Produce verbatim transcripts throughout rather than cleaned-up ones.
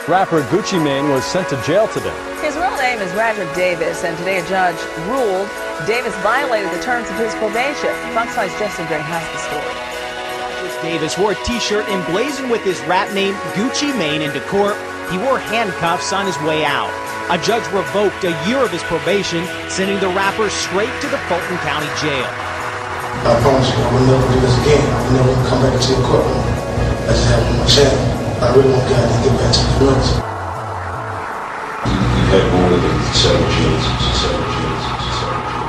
Rapper Gucci Mane was sent to jail today. His real name is Radrick Davis, and today a judge ruled Davis violated the terms of his probation. Fox five's Justin Gray has the story. Radrick Davis wore a t-shirt emblazoned with his rap name Gucci Mane into court. He wore handcuffs on his way out. A judge revoked a year of his probation, sending the rapper straight to the Fulton County Jail. I promise you, I will never do this again. I will never come back into your courtroom. I just have my channel. I really want God to get back to the roots. You've had more than several years, several years, several years.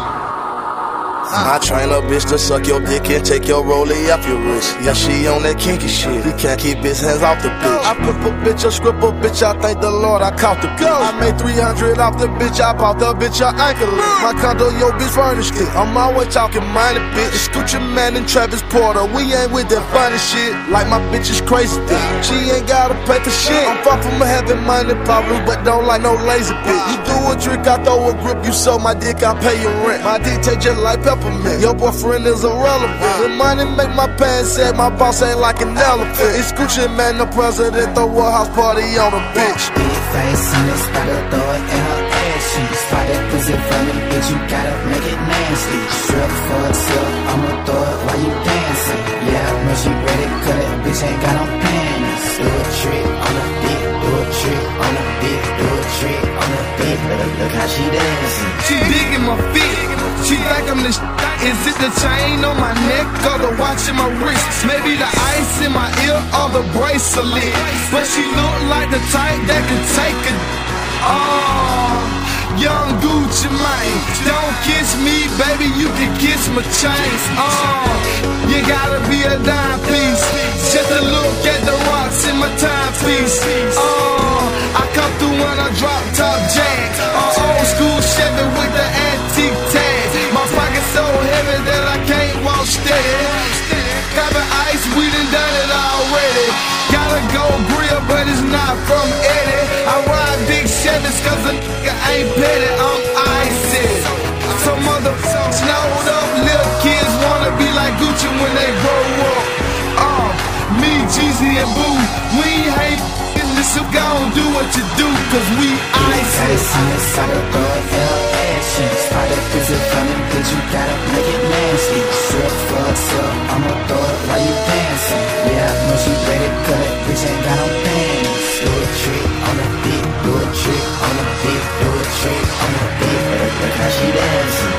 I train a bitch to suck your dick and take your rollie off your wrist. Yeah, she on that kinky shit. He can't keep his hands off the bitch. I put a bitch, a script a bitch. I thank the Lord I caught the bitch. I made three hundred off the bitch. I bought the bitch a ankle. My condo, yo bitch furnished it. I'm always talking money, bitch. It's Gucci Mane and Travis Porter. We ain't with that funny shit. Like my bitch is crazy thick. She ain't gotta pay for shit. I'm far from having money problems, but don't like no lazy bitch. You do a trick, I throw a grip. You suck my dick, I pay your rent. My dick taste just like peppermint. Your boyfriend is irrelevant. The money make my pants sad. My boss ain't like an elephant. It's Gucci Mane, the president. Throw a house party on a bitch. Big face and it's gotta throw it in her ass. She spot that pussy from me, bitch. You gotta make it nasty. Strip for a tip, I'ma throw it while you dancing. Yeah, I know she ready, cut it. Bitch ain't got no panties. Do a trick on the beat, do a trick on the beat, do a trick on the beat. Look how she dancing. She digging my feet. She like I'm the sh- Is it the chain on my neck or the watch in my wrist? Maybe the ice in my ear or the bracelet. But she look like the type that could take a. Oh, young Gucci Mane. Don't kiss me, baby, you can kiss my chains. Oh, you gotta be a dime piece just to look at the rocks in my timepiece. Oh, I come through when I drop top jack. Oh, old school Chevy with the antique tag. My pocket's so heavy that I can't walk steady. Cover ice, we done done it already. Gotta go grill, but it's not from Eddie. I ride big Chevys cause a nigga ain't petty, I'm icy. Some motherfuckers snowed up, little kids wanna be like Gucci when they grow up. Uh, me, Jeezy, and Boo, we ain't f***ing this, so gon' do what you do, cause we icy. She spot that pussy from me, bitch, you gotta make it nasty. Strip for a tip, I'ma throw it while you dancing. Yeah, I know she ready, cut it, bitch ain't got no panties. Do a trick on the beat, do a trick on the beat, do a trick on the beat. Look how she dancing.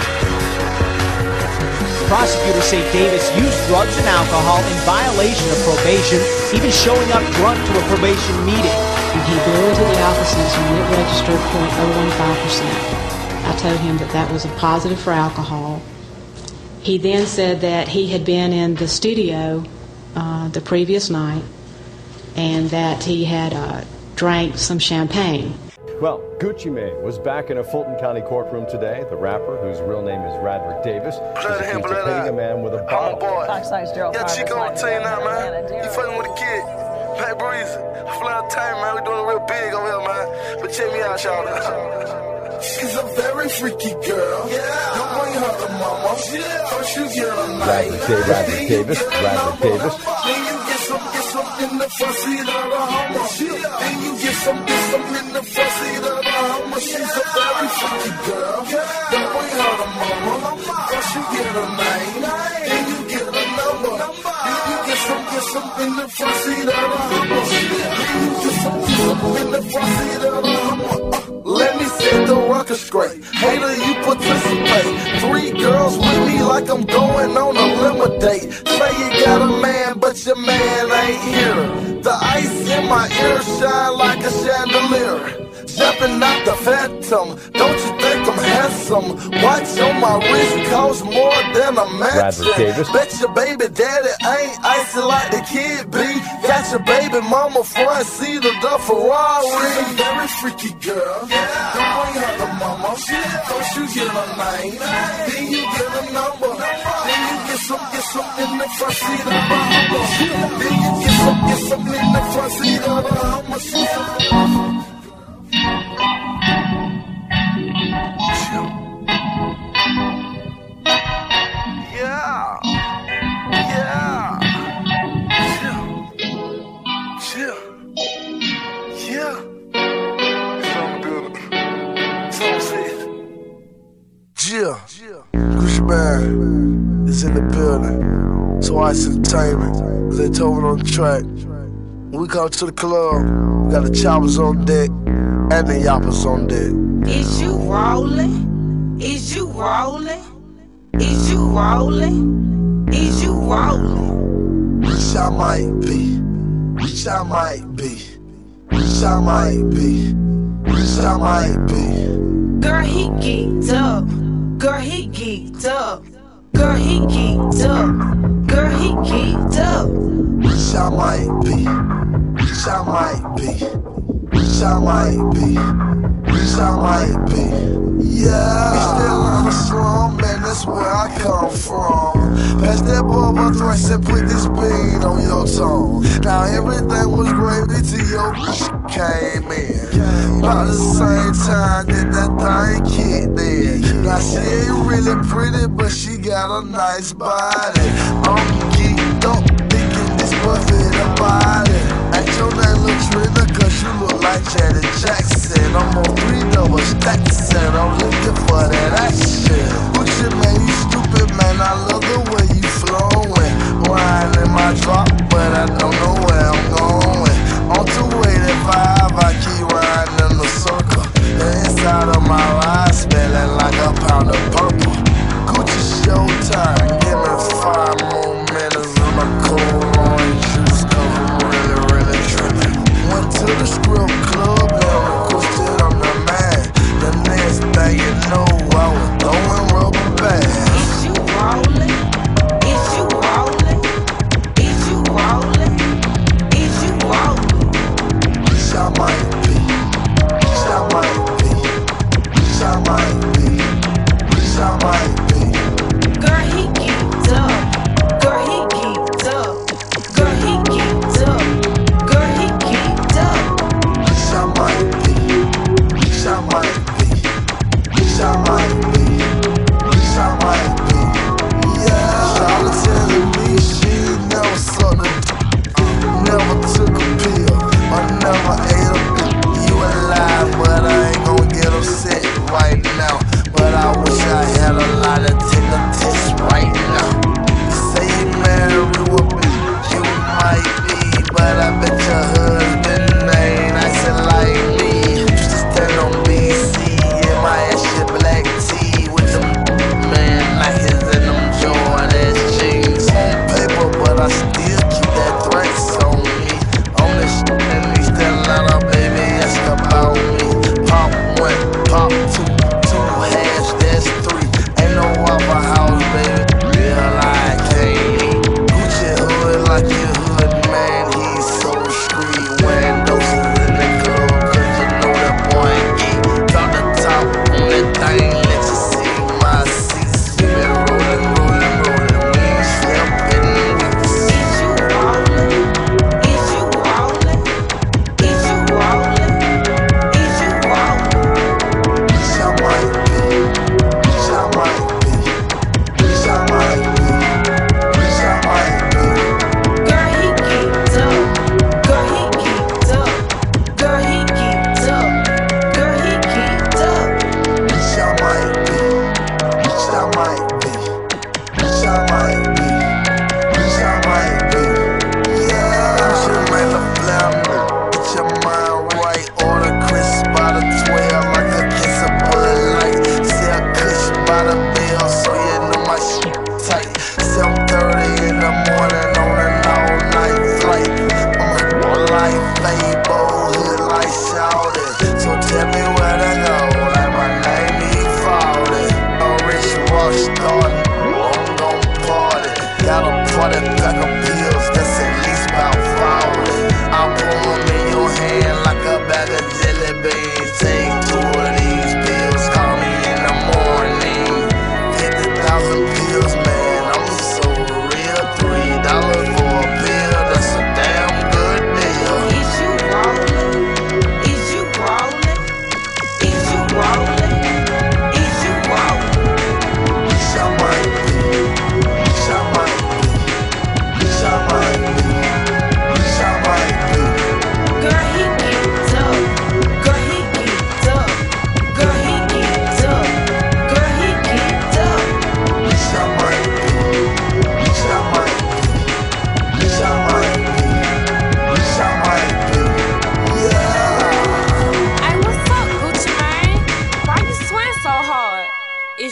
Prosecutors say Davis used drugs and alcohol in violation of probation, even showing up drunk to a probation meeting. He blew into the offices when it registered zero point zero one five percent. I told him that that was a positive for alcohol. He then said that he had been in the studio uh, the previous night and that he had uh, drank some champagne. Well, Gucci Mane was back in a Fulton County courtroom today. The rapper, whose real name is Radrick Davis, is accused of hitting a man with a bottle. Fox five's Gerald Yeah, Chico, I'm tell you now, man. You fucking with a kid. Pat Breezy. Fly time, man. We doing it real big over here, man. But check me out, y'all. She's a very freaky girl. Yeah. Don't bring her to mama. Yeah. First you get a night. Radrick Davis, Radrick Davis. Then you get some, get some in the front seat of the Hummer. Then you get some, get some in the front seat of the Hummer. She's a very freaky girl. Don't bring her to mama. First you get a name. Then you get a number. Then you get some, get some in the front seat of the Hummer. Then you get some, get some in the front seat of the Hummer. Let me set the record straight. Hater, you participate. Three girls with me like I'm going on a limo date. Say you got a man, but your man ain't here. The ice in my ear shine like a chandelier. Jumping out the phantom, don't you think I'm handsome? Watch on my wrist costs more than a mansion. Bet your baby daddy ain't icy like the kid be. Got your baby mama front seat of the Ferrari. She's a very freaky girl. Yeah. Don't bring her to mama. First you get a name, then you get a number, then you get some, get some in the front seat of the Hummer. Then you get some, get some in the front seat of the Hummer. She's a yeah, yeah, yeah, yeah. building. Twice Entertainment, they told me on the track. When we come to the club, we got the choppers on deck and the yappers on deck. Is you rolling? Is you rolling? Is you rolling? Is you rolling? Which I might be, which I might be, which I might be, which I might be. Girl, he geeked up. Girl, he geeked up. Girl, he geeked up. Girl, he geeked up. Which I might be, which I might be, which I might be, which I might be. Yeah, we still on the slum, man, that's where I come from. Pass that bubble thrice and put this bean on your tongue. Now everything was gravy till your came in. About the same time that that thing kicked in. Now she ain't really pretty, but she got a nice body. I'm geeked up, thinking this buffet a body. Ain't your name look Trina, cause you look like Janet Jackson. I'm on three double stacks and I'm looking for that action. Gucci man, you stupid man, I love the way you flowing. Riding in my drop, but I don't know where I'm going. On two eighty-five, I keep riding in the circle. The inside of my ride smelling like a pound of purple. Gucci showtime, give me five more minutes of my cold orange juice, cause I'm really, really tripping. Went to the strip club, and requested I'm the man. The next thing you know, I was throwing rubber bands. Is you rolling? Is you rolling? Is you rolling? Is you rolling? Which I might be, which I might be, which I might be, which I might be. Girl, he geeked up. Girl, he geeked up. Girl, he geeked up. Girl, he geeked up. Which I might be, which I might be, which I might be, which I might be. Yeah, Charlotte telling me she never sucked a d- never took a pill, or never ate a b- You alive, but I ain't gon' get upset right now. But I wish I had a lot to take a test right now. You say you married with me, you might be, but I bet your husband ain't acting like me. Used to stand on B C in my ass shit black tee with them man like his and them Jordan jeans. On paper, but I still keep that threats on me. On this shit and these Atlanta, baby, ask about me. Pop one, pop two, two hash, that's three. Ain't no Waffle House, baby. Real I can't eat. Gucci hood like your hood, man. He's so street. Wearing doses in the club, cause you know that boy geek. Drop the top on that thing, let you see my seats. We been rolling, rolling, rolling. We ain't slept in weeks. Is you rolling? Is you rolling? Is you rolling? Is you rolling? Which I might be, which I might be, which I might be, which I might be. Girl, he geeked up. Girl, he geeked up. Girl, he geeked up. Girl, he geeked up. Which I might be, which I might be, which I might be, which I might be. Yeah, I'm sure man the flounder. Get your mind right. Order crisp by the twelve like a kiss of Bud Light. Sell kush by the bill, so you know my shit tight. seven thirty in the morning on an all night flight. I'm a life fable, hood like shouted. So tell me where to go, like my name he folded. A rich rock star, I'm gon' party. Got a party pack of pills that's at least about forty. I'll pull them in your hand like a bag of jelly beans. Take two of these pills, call me in the morning. fifty thousand pills, man, I'm so real. Three dollars for a pill, that's a damn good deal. Is you rolling? Is you rolling? Is you rolling? Is you rolling? Which I might be, which I might be, which I might be, which I might be. Girl, he geeked up. Girl, he geeked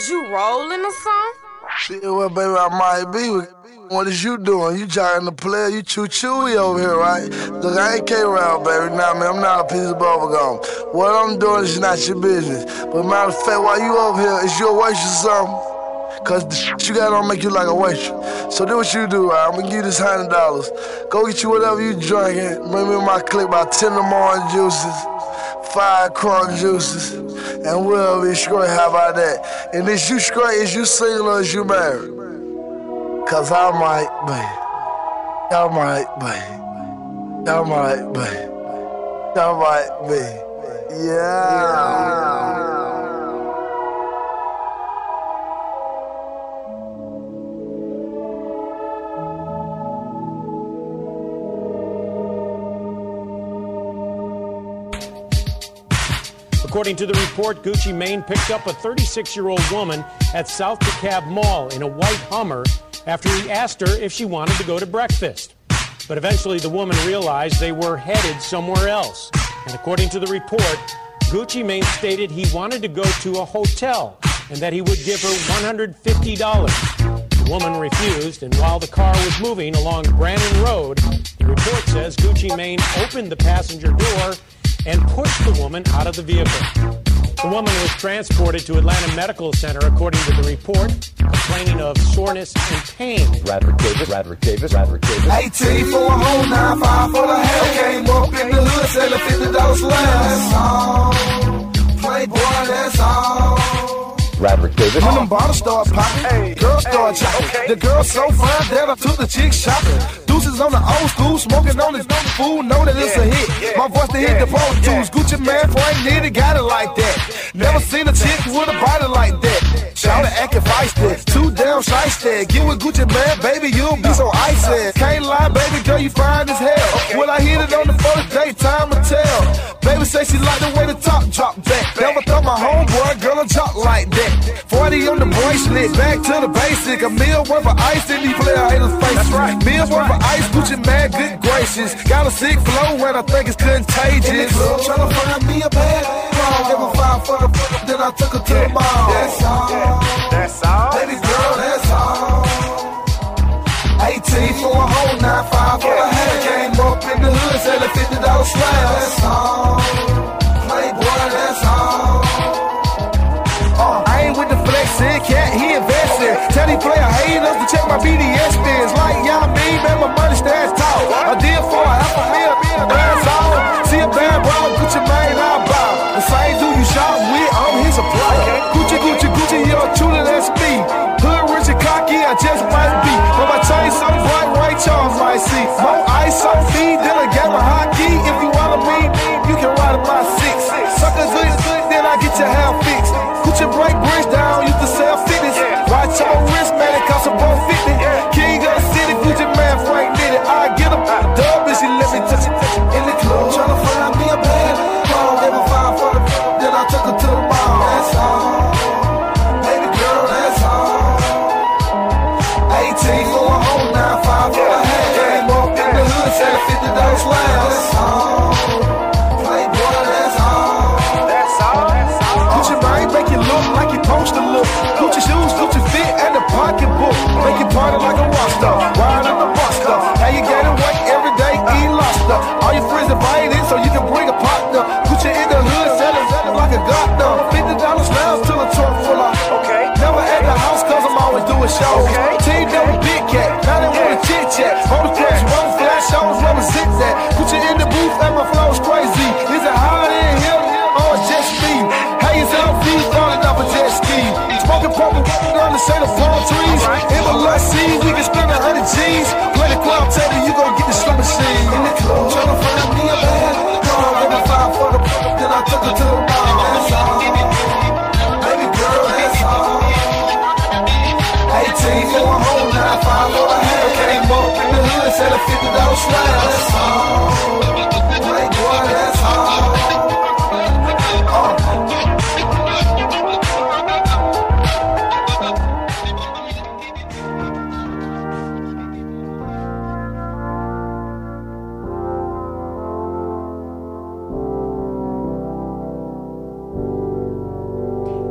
Is you rolling or something? Yeah, well, baby, I might be. What is you doing? You trying to play? You choo-chooey over here, right? Look, I ain't K-Round, baby. Nah, man, I'm not a piece of bubblegum. What I'm doing is not your business. But matter of fact, while you over here, is you a waitress or something? Cause the shit you got don't make you like a waitress. So do what you do, right? I'm gonna give you this hundred dollars. Go get you whatever you drinking. Bring me my clique about ten of them orange juices, five crunk juices, and we'll be straight. How about that? And is you straight? Is you single or is you married? Cause I might be. Y'all might be. Y'all might be. Y'all might be. Yeah. According to the report, Gucci Mane picked up a thirty-six-year-old woman at South DeKalb Mall in a white Hummer after he asked her if she wanted to go to breakfast. But eventually the woman realized they were headed somewhere else. And according to the report, Gucci Mane stated he wanted to go to a hotel and that he would give her one hundred fifty dollars. The woman refused, and while the car was moving along Brannan Road, the report says Gucci Mane opened the passenger door and pushed the woman out of the vehicle. The woman was transported to Atlanta Medical Center, according to the report, complaining of soreness and pain. Radrick Davis, Radrick Davis, Radrick Davis. eighteen for a whole nine, five for the hell. Came up in the hood, selling fifty dollars less. That's all. Playboy, that's all. Radrick Davis. When them bottles start popping, hey, girls start chopping. Okay. The girl so fine that I took the chick shopping. Deuces on the old school, smoking on this food, know that it's yeah, a hit. Yeah, My voice to yeah, hit the Pro Tools. Yeah. Gucci Mane, Frank Nitty got it like that. Never seen a chick with a body like that. Shout out acting feisty, too damn shiesty. Get with Gucci Mane, baby, you'll be so icy. Can't lie, baby girl, you fine as hell. Okay. When I hit it on the first date, time will tell. Baby say she like the way the top drop back. Never thought my homeboy girl a jock like that. forty on the bracelet, back to the basic. A meal worth of ice in these player haters' faces. Right. Meal worth of ice, Gucci Mane, good gracious. Got a sick flow and I think it's contagious. Tryna find me a bad girl, give her five for the fuck, then I took her to yeah. the mall. That's all, that's all, baby girl, that's all. eighteen for a whole nine, five for the head. Came up in the hood, selling fifty dollars slab. That's all, Playboy, that's all. Uh, I ain't with the flexing, cat, he invested. Tell these player haters to check my B D S spins. Like y'all mean, man, my money stands tall. I did for a half a meal, that's all. See a bad bro, Gucci Mane, I bow. The same dude you shot with, I'm his supplier. Gucci, Gucci, Gucci, you're truly that's me. Hood rich and cocky, I just might be. But my chain so bright, Ray Charles might see. More ice on me, then I got my hockey. If you wanna me, you can ride in my six. Suckers good, then I get your hair fixed. Gucci break bricks down, used to sell fitness. Watch your wrist, man, it costs a both fifty. King of the city, Gucci Mane, Frank did it. I get him, dub and she let me touch it. In the club, tryna find me a bad girl, gave her five for the then I took her to the mall. That's all, baby girl, that's all. eighteen for a whole nine, five for the head. Came up in the hood, said fifty dollars less. That's all, Playboy, that's all. That's all, that's all. Gucci Mane make you look like you supposed to look. Gucci shoes, Gucci fit, and the pocketbook. Make you party like a rock star, ride on the buster. How you get away every day, eat lobster. All your friends invited so you can bring a partner. Gucci in the hood, selling, selling like a doctor. fifty dollars slabs till a trunk full of. Okay. Never at the house cause I'm always doing shows. Okay. Team never big cat, now they wanna chit chat. On the crash, one flash shows, where my zip at. Gucci in the booth and my flow's crazy. Is it hot in here or just me? Hey, it's L V falling off a jet ski. Smoking purple on the shade of palm trees. Right. In my lust scene, we can spend a hundred G's. Play the club table, you gon' get the slum machine. In the club, tryna find me a bad girl, give me five for the then I took her to the mall. That's all, baby girl, that's all. eighteen for a whole nine, five for the head. Came up in the hood, said a fifty dollars slab. That's all, Playboy, that's all. Uh.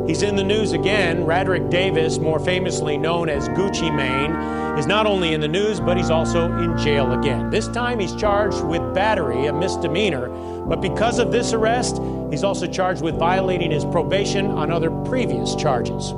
He's in the news again. Radrick Davis, more famously known as Gucci Mane, is not only in the news, but he's also in jail again. This time he's charged with battery, a misdemeanor. But because of this arrest, he's also charged with violating his probation on other previous charges.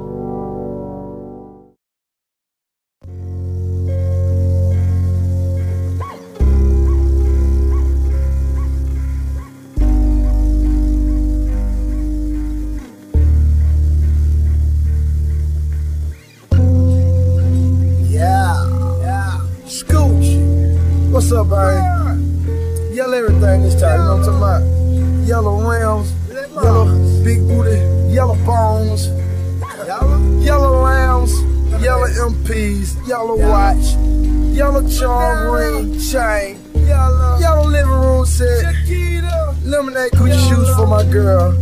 What's up, baby? Yellow everything this time, you know what I'm talking about? Yellow rims, yellow big booty, yellow bones, yellow rounds, yellow M Ps, yellow watch, yellow charm ring, chain, yellow living room set, lemonade Gucci shoes for my girl.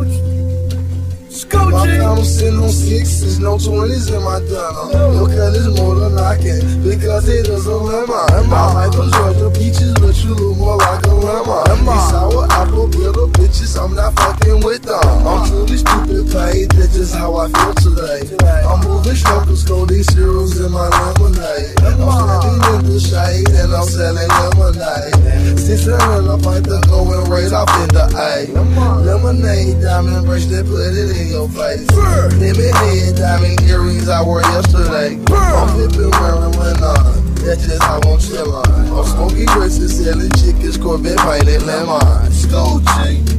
My I'm sitting on sixes, no twenties in my denim. Look at this more than I can, because it is a lemon. I like them Georgia peaches, but you look more like a lemon. These sour apple bitter bitches, I'm not fucking with them. I'm truly stupid paid, that's just how I feel today. I'm moving strokers, golden cereals in my lemonade. I'm standing in the shade, and I'm selling lemonade. Six hundred a pint to go and raise off in the A. Lemonade, diamond bracelet, put it in your face. Lemon head, diamond earrings I wore yesterday. I'm flipping wearing Renan, that's just how I'm chillin'. I'm smoking grits and selling chickens, Corvette painted lemon. Gucci.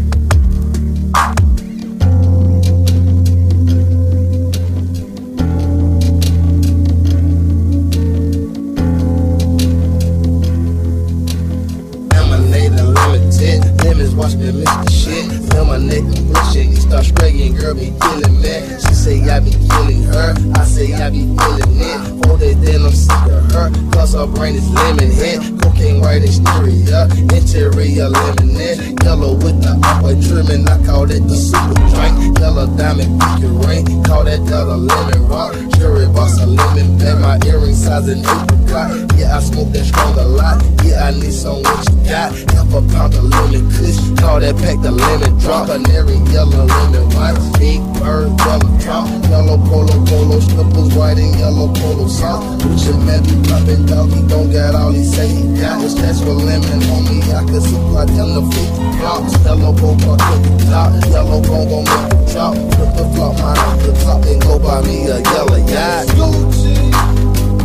Lemons watch me miss the shit. Tell my neck and bullshit. He start spraying, girl be killing me. She say I be killing her, I say I be feeling it. Hold it, then I'm sick of her, cause her brain is lemon head. Cocaine right exterior, interior lemonade. Yellow with the upper trimming, I call that the super drink. Yellow diamond pinky ring, call that the lemon rock. Cherry boss a lemon bag, my earring size an apricot. Yeah, I smoke that strong a lot, yeah, I need some what you got. Half a pound of lemon kush, call that pack the lemon drop. Canary yellow lemon white, big bird yellow drop. Yellow polo polo slippers, white and yellow polo sock. Gucci man be poppin' doggy, don't got all he say he got. It's that's for lemon on me, I can supply them the fifty drops. Yellow bone gon' hit the top, yellow bone gon' make the drop. Flip the flop, mine off the top, and go buy me a yellow yacht. Gucci.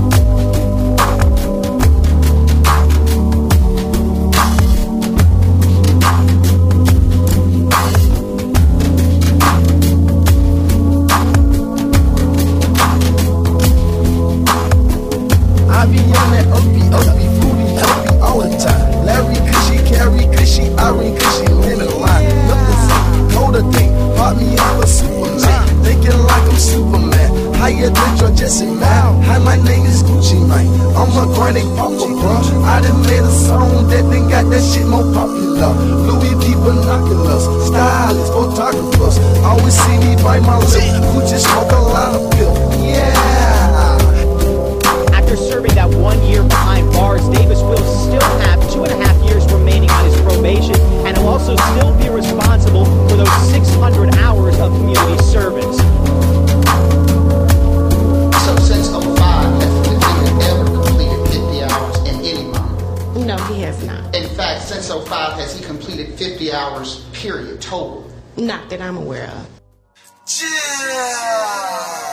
I be on that uppy, uppy, fruity, uppy all the time. Larry Cushy, carry Cushy, Irene Cushy, lemon line. Nothing cold a thing, pop me up a Superman. Thinking like I'm Superman. Higher than George Jesse Man. Hi, my name is Gucci Mane. I'm a chronic papa, bro. I done made a song that done got that shit more popular. Louis V binoculars, stylists, photographers. Always see me bite my lip. Gucci smoke a lot of pill. Yeah. After serving that one year behind bars, Davis will still have two and a half years remaining on his probation, and he'll also still be responsible for those six hundred hours of community service. So since oh five, has the defendant ever completed fifty hours in any month? No, he has not. In fact, since oh five, has he completed fifty hours, period, total? Not that I'm aware of. Yeah.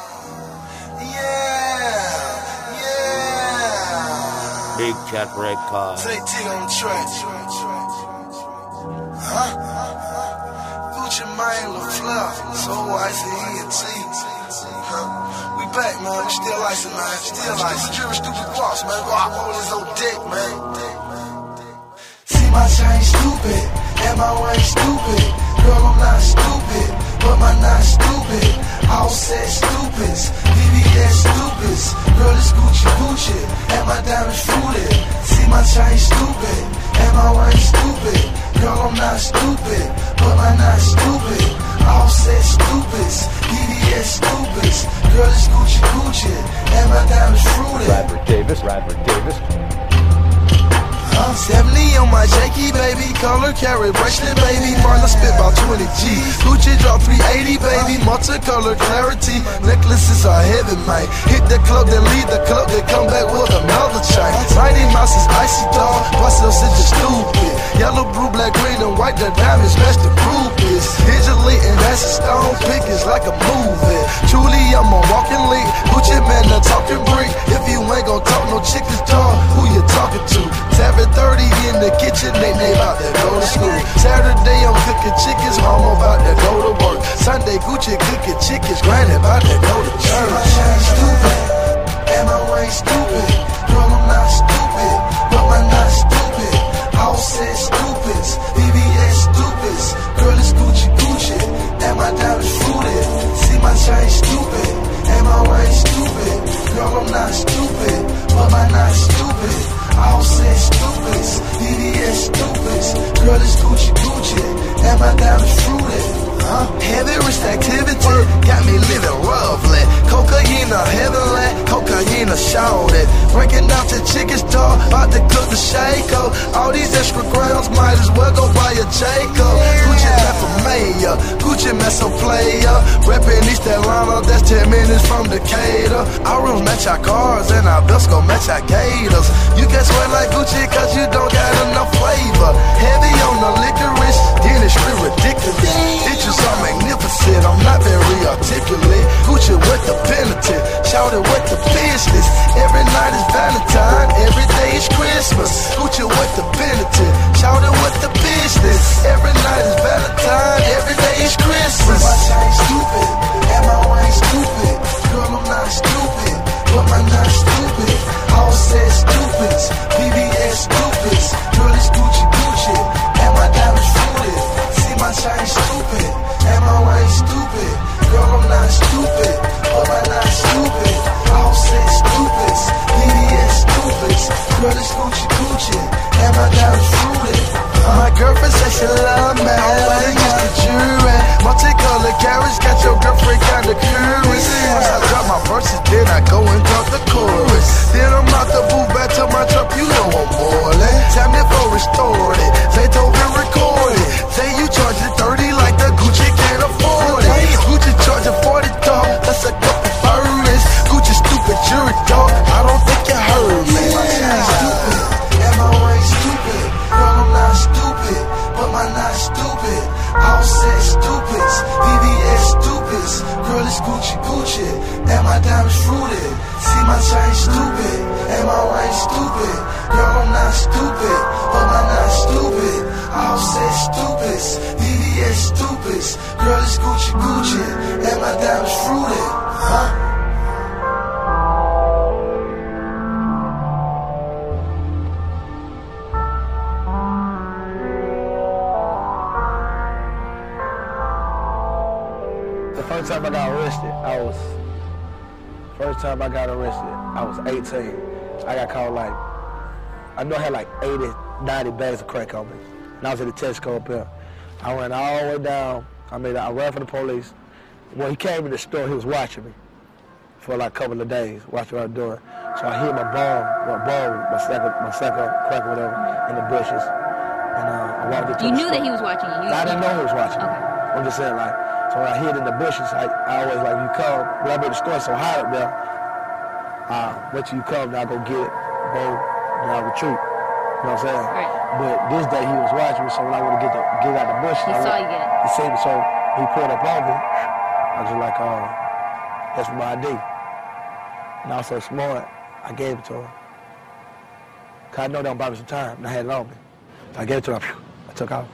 Big Cat Records. Say T on the track. Huh? Gucci Mane, LaFleur, so icy E and T. Huh? We back, man. We still icy, man. Still icy. Stupid, stupid boss, man. Rock on his old dick, man. See my chain stupid, and my ring stupid. Girl, I'm not stupid, but my not stupid. All set stupids, V V S stupids. Girl, it's Gucci Gucci, and my diamonds fruited. See my chain stupid, and my ring stupid. Girl, I'm not stupid, but my not stupid. All set stupids, V V S stupids. Girl, it's Gucci Gucci, and my diamonds fruited. Radrick Davis, Radrick Davis. Huh? Huh? seventy on my Jakey, baby. Color carry bracelet, baby. Marla spit about twenty G. Gucci drop three eighty, baby. Multicolor clarity. Necklaces are heavy, man. Hit the club, then leave the club, then come back with another chain. Mighty Mouse is icy, dog. Myself is just stupid. Yellow, blue, black, green, and white. The diamonds match the group is. Digitally, and that's a stone pick. It's like a movie. Truly, I'm a walking lead. Gucci man, a talking brick. If you ain't gon' talk no chickens, dog, who you talking to? seven thirty in the kitchen, they they about to go to school. Saturday, I'm cooking chickens, mama about to go to work. Sunday, Gucci cooking chickens, granny about to go to church. My chain stupid, and my ring stupid. Girl, I'm not stupid, but my not stupid. All said stupids, V V S stupids. Girl, it's Gucci Gucci, and my diamonds fruited. See my chain stupid, and my ring stupid. Girl, I'm not stupid, but my not stupid. All said stupids, V V S stupids. Girl, it's Gucci Gucci, and my diamonds fruited. Huh? Heavy wrist activity got me living roughly. Cocaine a heavenly, cocaine a shorted. Breaking down to chicken store, about to cook the shako. All these extra grams might as well go buy a Jacob. Gucci man for mayor, Gucci man so player. Reppin' East Atlanta, that's ten minutes from Decatur. Our rooms match our cars and our belts gon' match our gators. You can swear like Gucci cause you don't got enough flavor. Heavy on the licorice, then it's real ridiculous. Pictures are magnificent, I'm not very articulate. Gucci with the penitent, shout it with the business. Every night is Valentine, every day is Christmas. Gucci with the penitent, shout it with the business. Every night is Valentine, every day is Christmas. My chain stupid, and my ring stupid. Girl, I'm not stupid, but my not stupid. All said stupids, V V S stupids. Girl, it's Gucci Gucci, and my diamonds fruited. See my chain stupid, and my ring stupid. Girl, I'm not stupid, but my not stupid. All said stupids, V V S stupids. Girl, it's Gucci Gucci, and my diamonds fruited. My girlfriend says she love me, but it's just a jury. Multicolored carriage got your girlfriend kinda curious. Once I drop my verses, then I go and drop the chorus. Then I'm out the booth back to my truck, you know I'm boiling. Time it for restored it, they told me record it. Say you charge it thirty like the Gucci can't afford it. Gucci charging forty dog, that's a couple burdens. Gucci stupid jury dog, I don't think you heard me. My chain stupid, and my ring stupid. Girl, I'm not stupid, but my not stupid. All said stupids, V V S stupids. Girl, it's Gucci Gucci, and my diamonds fruited. See my chain stupid, and my ring stupid. Girl, I'm not stupid, but my not stupid. All said stupids, V V S stupids. Girl, it's Gucci Gucci, and my diamonds fruited. Huh? First time I got arrested, I was, first time I got arrested, I was eighteen. I got called like, I know I had like eighty, ninety bags of crack on me. And I was at the Tesco up here. I went all the way down. I mean, I ran from the police. When he came in the store, he was watching me for like a couple of days, watching what I was doing. So I hit my bum, my bum, my second, my second crack or whatever, in the bushes. And uh, I walked into You the knew store. that he was watching you? you I didn't know he was watching okay. me. I'm just saying, like, so when I hid in the bushes, I, I always like, you come, when I be at the store so high up there, uh, wait till you come, then I go get it, boom, then I retreat. You know what I'm saying? Right. But this day he was watching me, so when I went to get, the, get out the bushes, He I saw went, you get it. He seen me, so he pulled up on me. I was just like, uh, that's my I D. And I was so smart, I gave it to him. Cause I know they don't buy me some time, and I had it on me. So I gave it to him, I took off.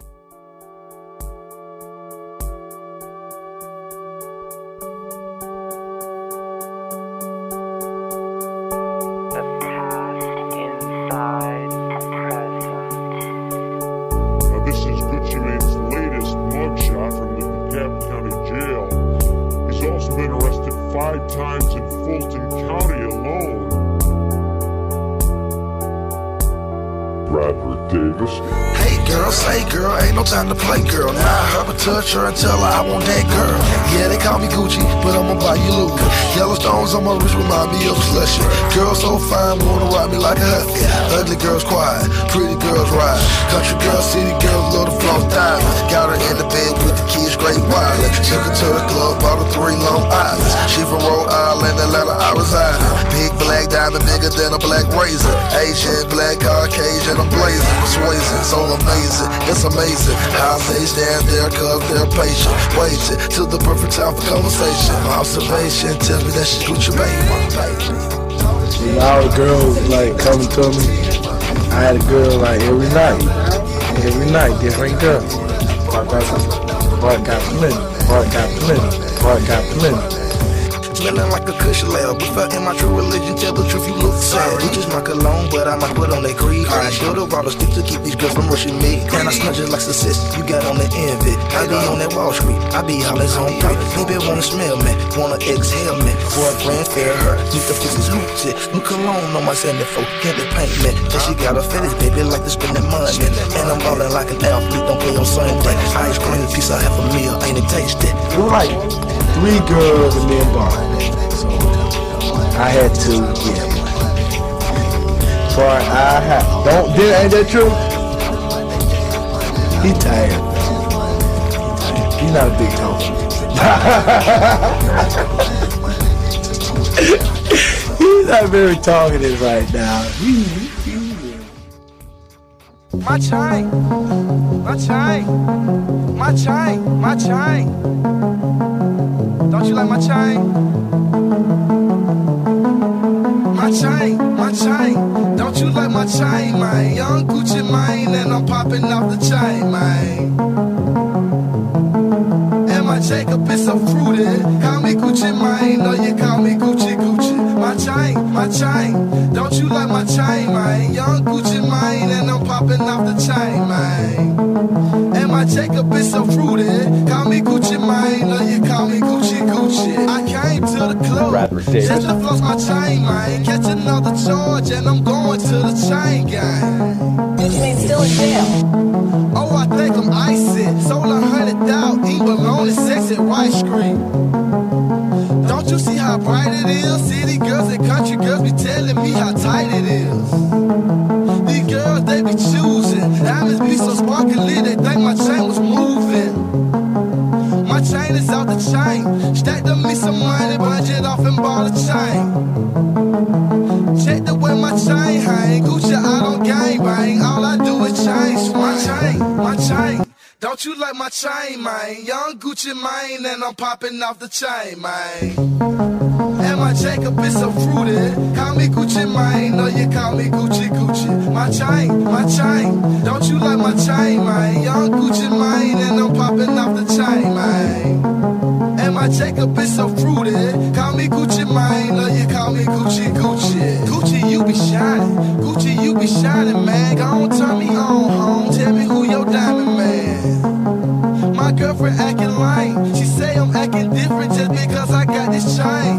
Five times in Fulton County alone. Radford Davis. Hey girl, girl. Say, girl, ain't no time to play, girl. Now I heard her touch her and tell her I want that girl. Yeah, they call me Gucci, but I'ma buy you Luca. Yellowstones on my wrist remind me of a slusher. Girl so fine, wanna ride me like a husky. Ugly girls quiet, pretty girls ride. Country girls, city girls love to floss diamonds. Got her in the bed with the kids, great wireless. Took her to the club, bought her three Long Islands. She from Rhode Island, Atlanta, I reside. Big black diamond, bigger than a black razor. Asian, black, Caucasian, I'm blazing. Persuasive, so amazing, it's amazing how they stand there cause they're patient. Waiting till the perfect time for conversation. My observation tells me that she's Gucci baby. See, all the girls like coming to me. I had a girl like every night. Every night, different girl. Bart got plenty. Bart got plenty. Bart got plenty. Smelling like a cushion lamb, but felt in my true religion, tell the truth, you look sad. You just my cologne, but I might put on that creed. I should have brought a stick to keep these girls from rushing me. And I smell just like success, you got on the envy. I be on that Wall Street, I be hollering on price. Maybe wanna smell me, wanna exhale me. Boyfriend, fair her, need to fix his Lucy. New cologne on my seventy-four, get the paint me. And she got a fetish, baby, like to spend that money. And I'm ballin' like an athlete, don't play on Sunday. Ice cream, piece of half a meal, ain't it tasty? You like three girls and then Bart. So I had to, yeah. Bart, I had, don't, did, ain't that true? He tired. He not a big talker. He's not very talkative right now. My chain, my chain, my chain, my chain. Don't you like my chain? My chain, my chain. Don't you like my chain, man? Young Gucci Mane, and I'm popping off the chain, man. And my Jacob is so fruity. Call me Gucci Mane, no, you call me Gucci Gucci. My chain, my chain. Don't you like my chain, man? Young Gucci Mane, and I'm popping off the chain, man. And my Jacob is so fruity. Call me Gucci Mane, or you call me Gucci Gucci. I came to the club, just to floss my chain, man. Catch another charge, and I'm going to the chain gang. Gucci Mane still in jail. Oh, I think I'm icy. Sold a hundred thousand, eat bologna, sex at Rice Street. Don't you see how bright it is? City girls and country girls be telling me how tight it is. These girls, they be choosing. Diamonds be so sparkly, they think my chain was moving. My chain is out the chain. Stacked up me some money, budget off and bought a chain. Check the way my chain hang. Gucci out on gang bang. All I do is change. My chain, my chain. Don't you like my chain, man? Young Gucci Mane, and I'm popping off the chain, man. And my Jacob is so fruity. Call me Gucci Mane, or you call me Gucci Gucci. My chain, my chain. Don't you like my chain, man? Young Gucci Mane, and I'm popping off the chain, man. And my Jacob is so fruity. Call me Gucci Mane, or you call me Gucci Gucci. Gucci, you be shining. Gucci, you be shining, man. Go on, turn me on, home. Tell me who your diamond man. My girlfriend acting lame. She say I'm acting different just because I got this chain.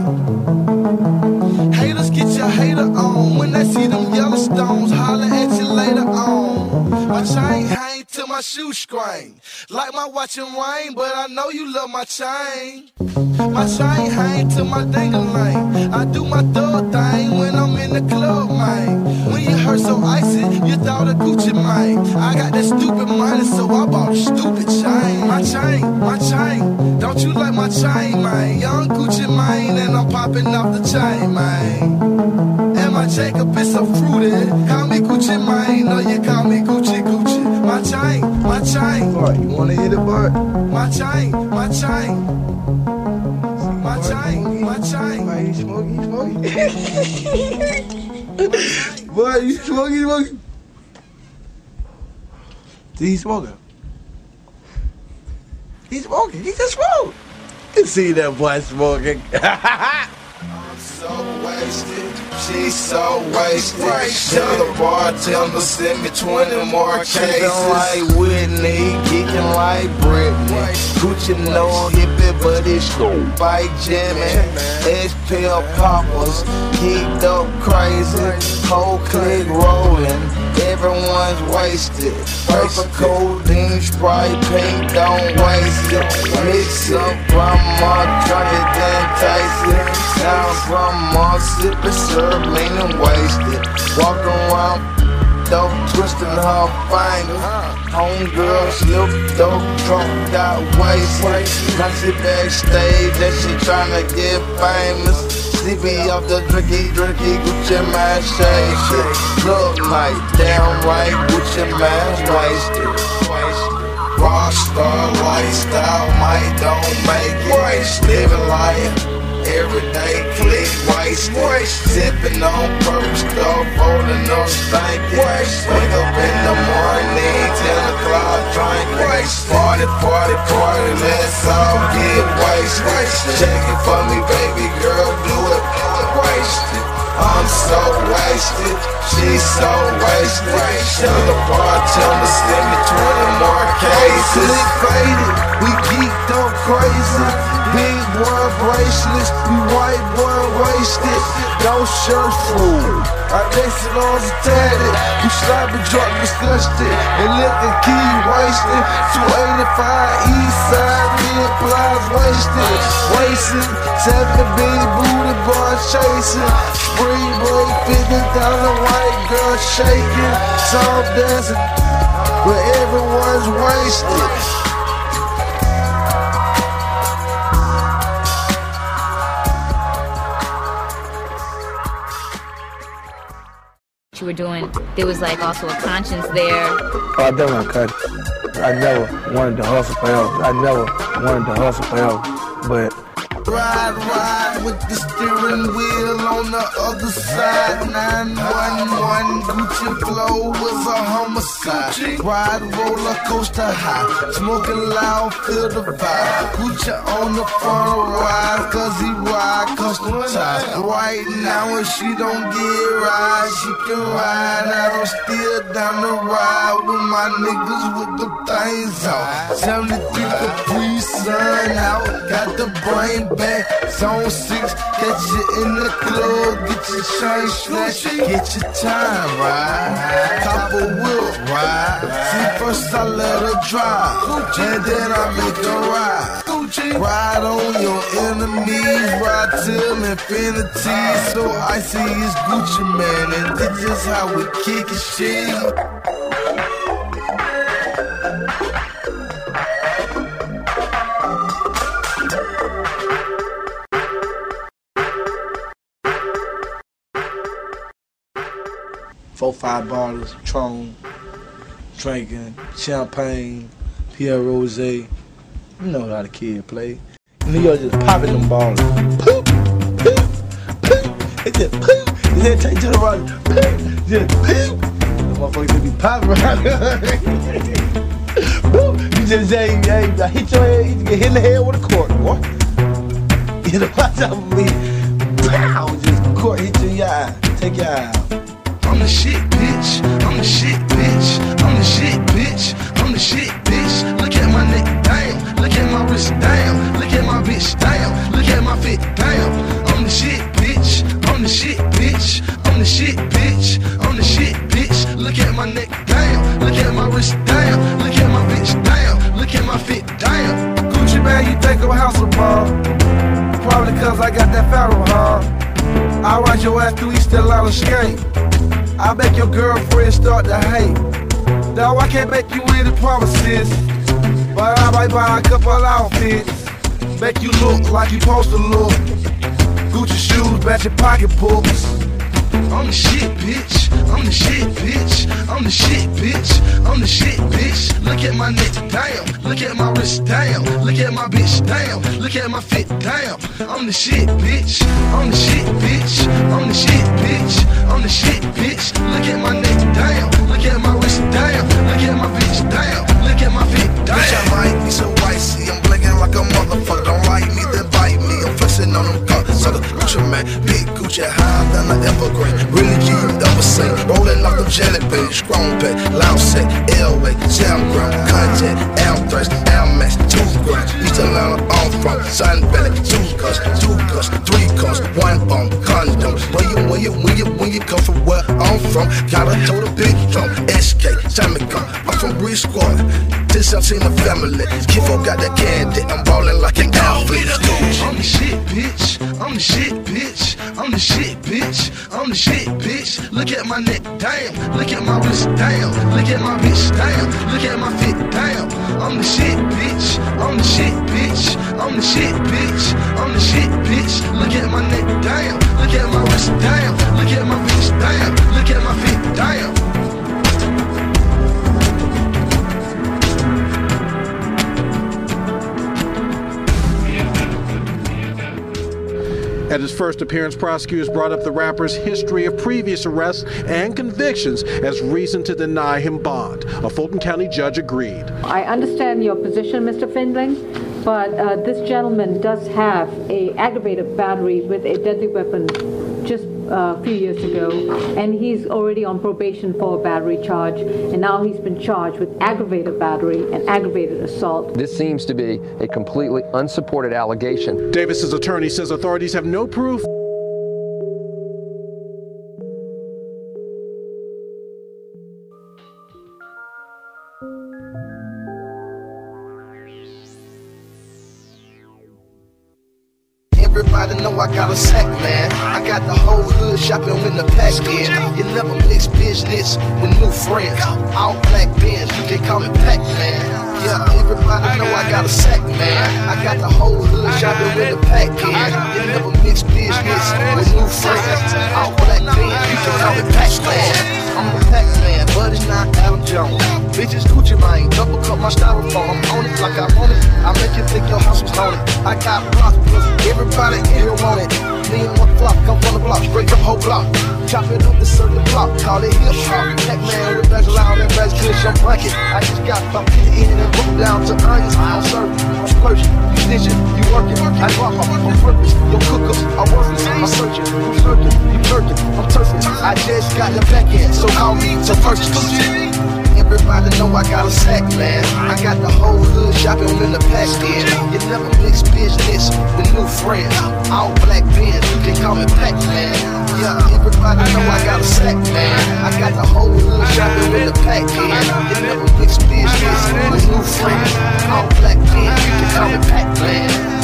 Haters, get your hater on. When they see them yellow stones, holler at you later on. My chain hang to my shoe screen. Like my watch and rain, but I know you love my chain. My chain hang to my ding-a-ling. I do my thug thing when I'm in the club, man. When you heard so icy, you thought of Gucci Mane. I got that stupid money, so I bought a stupid chain. My chain, my chain. Don't you like my chain, man? Young Gucci Mane, and I'm popping off the chain, man. And my Jacob is so fruity. Call me Gucci Mane, or you call me Gucci Gucci. My chain, my chain. Bart, you wanna hit it, Bart? My chain, my chain. My chain, my chain. Boy, you smoking, you smoking? Boy, you smoking, you smoking? He's smoking. He's smoking. He just smoked. You see that boy smoking. I'm so wasted. She's so wasted. Tell the bartender send me twenty more cases. Kicking like Whitney, kicking like Britney. Gucci no hippie, but it's bike jamming. H-Pill poppers, geeked up crazy. Whole clique rolling. everyone's wasted. Purple codeine, Sprite, pink, don't waste it. Mix up, grandma, drunk it, then taste it. Now grandma, sipping syrup, leaning wasted. Walk around, dope, twisting her fingers. Homegirl slipped dope, drunk, got wasted. Now she backstage, and she tryna get famous. Sleepy off the drinky, drinky, Gucci man shake. Look like damn right, Gucci man wasted. Rockstar lifestyle, might don't make it. Living life, everyday click, wasted. Sipping on purple stuff, holding up stankin'. Wake up in the morning, ten o'clock, drinking. Party, party, party, let's all get wasted. Shake it for me, baby girl, do it, do it, wasted. I'm so wasted, she's so wasted. Tell the bartender, send me twenty more cases. We faded, we geeked up crazy. Big boy bracelets, we white boy wasted. No shirt food, our exit arms are tatted. We sloppy drunk, disgusted, and liquor key wasted. two eighty-five east side, me and Plies wasted. Wasted, seven big booty boys chasing. Spring break, fifty thousand white girls shaking. Soft dancing, but everyone's wasted. You were doing, there was like also a conscience there. Oh, I don't want to cut it. I never wanted to hustle forever. I never wanted to hustle forever, but ride, ride with the steering wheel on the other side. nine one one Gucci flow was a homicide. Ride roller coaster high, smoking loud, feel the vibe. Gucci on the front ride, cause he ride customized. Right now when she don't get ride, she can ride out. I'm still down the ride with my niggas with the things out. seventy-three Capri Sun out, got the brain back. Zone six, catch you in the club, get your shine snatch, get your time ride. Copper wheel ride. See, first I let her drive, and then I make her ride. Ride on your enemies, ride till infinity. So I see it's Gucci man, and this is how we kick it shit. Four, five bottles, Tron, drinking, champagne, Pierre Rose. You know how the kid play. New York just popping them bottles. Poop, poop, poop. It just poop. You said take to the right. Poop, just poop. The motherfuckers just be popping right. Poop. You just say, hey, I hit your head, you get hit in the head with a cork, boy. You know what's up with me? Pow, just cork hit you in your eye. Take your eye out. I'm the shit, bitch. I'm the shit, bitch. I'm the shit, bitch. I'm the shit, bitch. Look at my neck, damn. Look at my wrist, damn. Look at my bitch, damn. Look at my fit, damn. I'm the shit, bitch. I'm the shit, bitch. I'm the shit, bitch. I'm the shit, bitch. Look at my neck, damn. Look at my wrist, damn. Look at my bitch, damn. Look at my fit, damn. Gucci man, you think I'm a house of ball. Probably cause I got that federal, huh? I ride your ass through East Atlanta skate. I make your girlfriend start to hate. Now I can't make you any promises, but I might buy a couple outfits. Make you look like you supposed to look. Gucci shoes, matching pocketbooks. I'm the shit, bitch. I'm the shit, bitch. I'm the shit, bitch. I'm the shit, bitch. Look at my neck, damn. Look at my wrist, damn. Look at my bitch, damn. Look at my fit, damn. I'm the shit, bitch. I'm the shit, bitch. I'm the shit, bitch. I'm the shit, bitch. Look at my neck, damn. Look at my wrist, damn. Look at my bitch, damn. Look at my fit, damn. Bitch, I might be so icy. I'm blinking like a motherfucker. Don't like me, then bite me. I'm flexing on them cars. So the Gucci man, big Gucci higher than the evergreen. Really G, you never seen. Rolling off them jelly beans, strong pay, loud set, L-way, sound ground, content, L-threats, L-max, two grand. East Atlanta, on front, Sun Valley, two cars, two cars, three cars, one bone, condom. When you, when you, when you, when you you come from where I'm from. Gotta told a big drum, S K, time to come. I'm from Breeze Squad, this I've seen the family. Kid folk got that candy, I'm ballin' like an athlete. I'm the shit, bitch. I'm the shit, bitch. I'm the shit, bitch. I'm the shit, bitch. Look at my neck, damn. Look at my wrist, damn. Look at my bitch, damn. Look at my fit, damn. I'm the shit, bitch. I'm the shit, bitch. I'm the shit, bitch. I'm the shit, bitch. Look at my neck, damn. Look at my wrist, damn. Look at my bitch, damn. Look at my fit, damn. At his first appearance, prosecutors brought up the rapper's history of previous arrests and convictions as reason to deny him bond. A Fulton County judge agreed. I understand your position, Mister Findling, but uh, this gentleman does have a aggravated battery with a deadly weapon just uh, a few years ago, and he's already on probation for a battery charge, and now he's been charged with aggravated battery and aggravated assault. This seems to be a completely unsupported allegation. Davis's attorney says authorities have no proof. Everybody know I got a sack, man. I got the whole hood shopping with the pack in. You never mix business with new friends. All black bands, you can call me Pac-Man. Yeah, everybody know I got a sack, man. I got the whole hood shopping with the pack in. You never mix business with new friends. All black bands, you can call me Pac-Man. I'm a Pac-Man, but it's not Adam Jones. Bitches Gucci mine, double cut my styrofoam. I'm on it like I want it. I make you think your house was haunted. I got blocks, everybody in here want it. Me and one flock, come from the block, break up whole block. Chop it up the circle block, call it hip hop. Pac-Man with bags loud and bags kush, I'm blanket. I just got about fifty in and broke down to onions. I'm serving, I'm splurging, you snitching, you working. I drop off on purpose, your cookers are worthless. I'm searching, I'm searching, you jerking, I'm turfing. I just got the back end, so call me to purchase. Everybody know I got a sack, man. I got the whole hood shopping in the pack in. You never mix business with new friends. All black bands, you can call me Pac-Man. Yeah, everybody know I got a sack, man. I got the whole hood shopping in the pack in. You never mix business with new friends. All black bands, you can call me Pac-Man.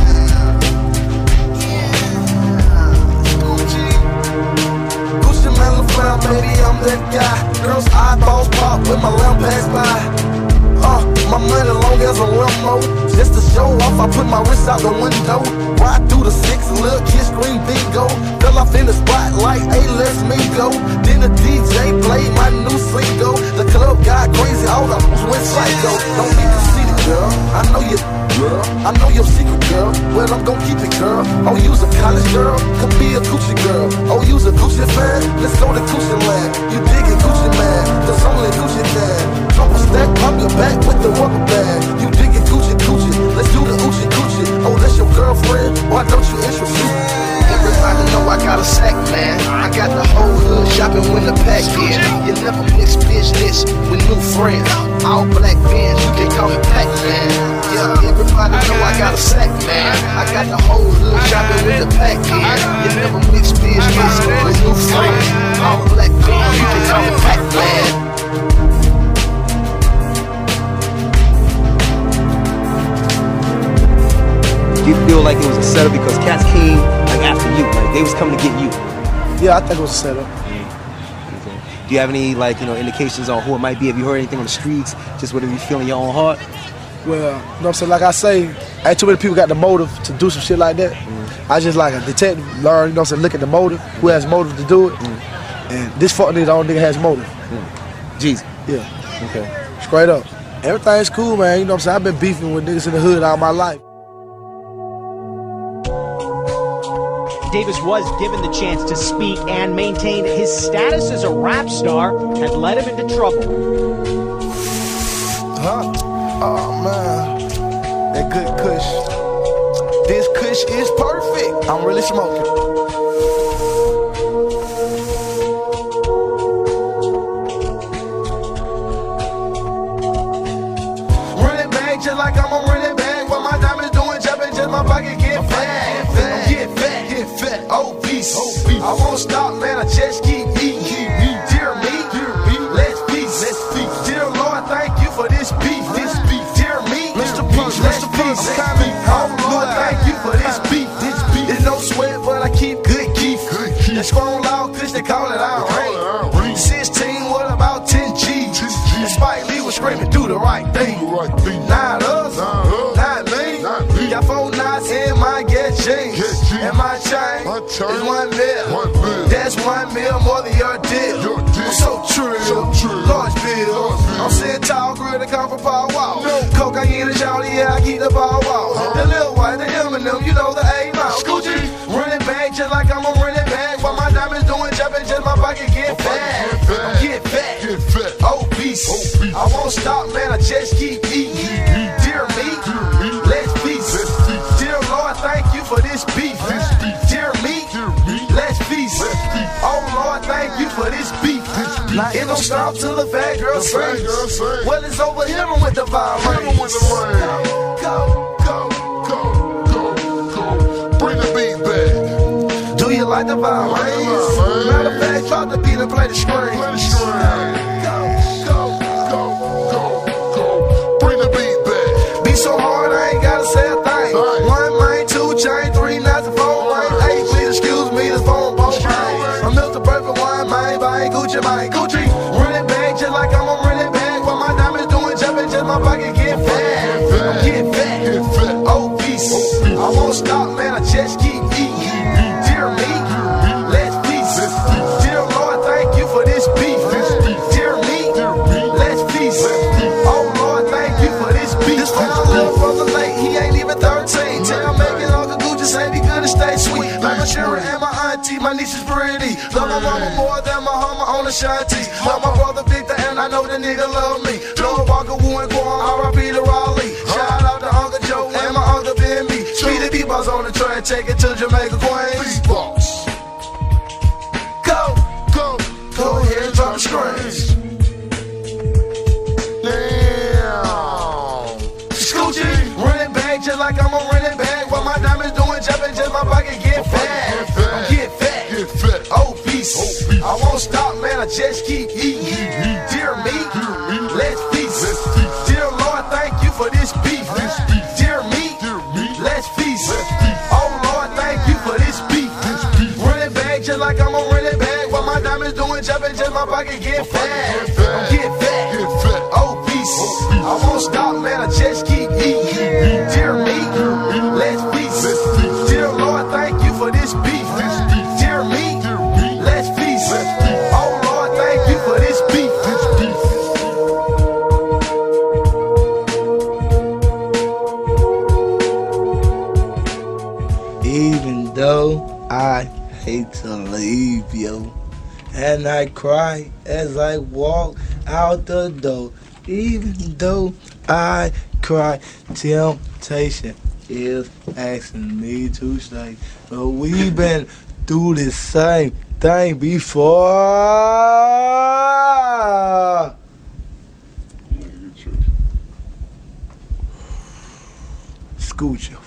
Fly, baby, I'm that guy. Girls' eyeballs pop when my lamp pass by. Uh, my money long as a limo. Just to show off, I put my wrist out the window. Ride through the six, little kid scream bingo. Fell off in the spotlight, hey, let's me go. Then the D J played my new single. The club got crazy, all the hoes went psycho. Don't be conceited, girl. I know you, girl. I know your secret, girl. Well, I'm gon' keep it, girl. Oh, you's a college girl, could be a coochie girl. Oh, you's a coochie fan? Let's go to coochie land. You diggin' coochie man? There's only coochie man. Drop a stack, pop your back with the rubber band. You diggin' coochie coochie? Let's do the oochie coochie. Oh, that's your girlfriend? Why don't you introduce me? Everybody know I got a sack, man. I got the whole hood shopping when the pack in. You never mix business with new friends. All black bands, you can call me Pac-Man. Yeah, everybody know I got a sack, man. I got the whole hood shopping with the pack in. You never mix business with new friends. All black bands, you can call me Pac-Man. Do you feel like it was a setup because cats came like after you, like they was coming to get you? Yeah, I think it was a setup. Yeah. Do you have any like you know indications on who it might be? Have you heard anything on the streets? Just whatever you feel in your own heart. Well, you know what I'm saying? Like I say, ain't too many people got the motive to do some shit like that. Mm. I just like a detective, learn, you know what I'm saying, look at the motive, who has motive to do it. Mm. And this fuck nigga, the only nigga has motive. Mm. Jeez. Yeah. Okay. Straight up. Everything's cool, man. You know what I'm saying? I've been beefing with niggas in the hood all my life. Davis was given the chance to speak and maintained his status as a rap star had led him into trouble. Huh? Oh, man. That good kush. This kush is perfect. I'm really smoking. Running back just like I'm a running back. What my diamonds doing, jumping, just my pocket get fat. Get fat, get fat, obese. I won't stop, man. I just keep Rest in peace. Oh Lord, thank you for this beef. This beef. It's no sweat, but I keep good keef. That strong loud kush, they call it iron rain. Sixteen, what about ten G's? And Spike Lee was screaming, do the right thing. Not us, not me. Got four knots in my get jeans. And my chain is one mil. That's one mil more than your deal. I'm so true, large bill. I'm sitting tall, grill to come from Paul Wall. Cocaine and Charlie, yeah, I keep the Paul Wall. The Lil White, the Eminem, you know the A-Mouth. Scoochie, running back just like I'm a running back. While my diamonds doing jumping, just my pocket get fat. I'm get fat, obese. I won't stop, man, I just keep eating. Dear me, let's feast. Dear Lord, thank you for this beef. Dear me, let's feast. Oh Lord, thank you for this beef. It don't stop till the fat girl sings. Well, it's over here with the violence. Go, go, go, go, go. Bring the beat back. Do you like the violence? Matter of fact, drop the beat and play the string. Play the string. Go, go, go, go, go. Bring the beat back. Beat so hard, I ain't gotta say a thing. One main, two chain, three knots, and four main. Eight, please excuse me, this phone both chain. I'm Mister Perfect, one main, buying Gucci, buying Gucci. Running back just like I'm a running back. While my diamonds doing jumping, just my pocket get fat. I'm get fat, obese. I won't stop, man, I just keep eating. Dear me, let's feast. Dear Lord, thank you for this beef. Dear me, let's feast. Oh Lord, thank you for this beef. This for my little brother late, he ain't even thirteen. Tell making Uncle Gucci say be good and stay sweet. Like my Sharon and my auntie, my niece is pretty. Love my mama more than my mama on the shanties. Love my brother Victor and I know the nigga love me. Lord Walker, Wu and Guam, R I P to Raleigh. Shout out to Uncle Joe and my Uncle Ben B. Speedy B-Boss on the train, take it to Jamaica, Queens. B-Boss. Go, go, go ahead and drop the strings. Damn. Scoochie, running back just like I'm a running back. While my diamonds doing jumping, just my pocket get fat. I'm get fat, obese. I won't stop, man, I just keep eating. Dear me, let's feast. Dear Lord, thank you for this beef. Dear me, let's feast. Oh Lord, thank you for this beef. Running back just like I'm a running back. While my diamonds doing jumping, just my pocket get fat. I'm get fat, obese. I won't stop, man, I just keep eating. Dear me, let's feast. Dear Lord, thank you for this beef. Dear me, let's feast. Oh Lord, thank you for this beef. Even though I hate to leave you, and I cry as I walk out the door. Even though I cry, temptation is asking me to stay. But we've been through the same thing before. Scooch.